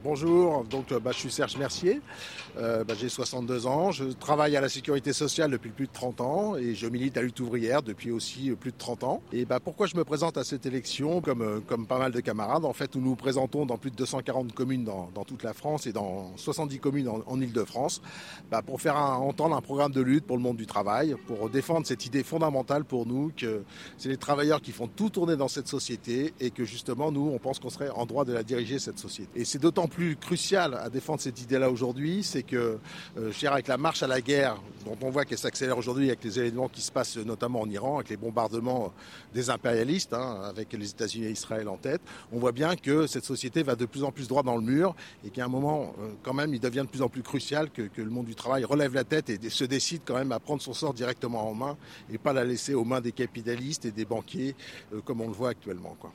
Bonjour, je suis Serge Mercier, j'ai 62 ans, je travaille à la sécurité sociale depuis plus de 30 ans et je milite à Lutte ouvrière depuis aussi plus de 30 ans. Et pourquoi je me présente à cette élection comme pas mal de camarades? En fait, nous nous présentons dans plus de 240 communes dans toute la France et dans 70 communes en Île-de-France pour faire entendre un programme de lutte pour le monde du travail, pour défendre cette idée fondamentale pour nous que c'est les travailleurs qui font tout tourner dans cette société et que justement nous, on pense qu'on serait en droit de la diriger, cette société. Et c'est d'autant plus crucial à défendre cette idée-là aujourd'hui, c'est que avec la marche à la guerre, dont on voit qu'elle s'accélère aujourd'hui avec les événements qui se passent notamment en Iran, avec les bombardements des impérialistes, avec les États-Unis et Israël en tête, on voit bien que cette société va de plus en plus droit dans le mur et qu'à un moment, quand même, il devient de plus en plus crucial que le monde du travail relève la tête et se décide quand même à prendre son sort directement en main et pas la laisser aux mains des capitalistes et des banquiers comme on le voit actuellement, quoi.